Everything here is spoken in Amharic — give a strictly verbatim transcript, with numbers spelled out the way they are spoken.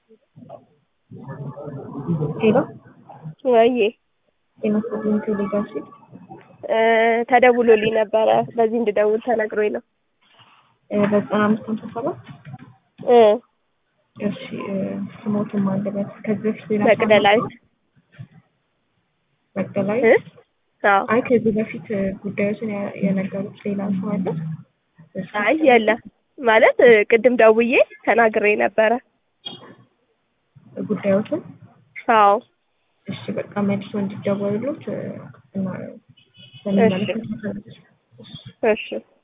ሄሎ ወይ የመስሎኝ ቴሌጋሽ እ ተደውሎልኝ ነበረ በዚህ እንድደውል ተነግሮኝ ነው። እ በዘጠና አምስት ሃምሳ ሰባት እ እሺ ስሞቱን ማለበት ከዚህ በፊት ሌላ መቅደላዊት መቅደላዊት እ አዎ አይ ከዚህ በፊት ጉዳዮችን የነገሩት ሌላ ሰው አለ? አይ የለም ማለት ቅድም ደውዬ ተናግሬ ነበረ ጉዳዮችን አዎ እሺ በቃ መልሶ እንዲደወሉት እና እሺ እሺ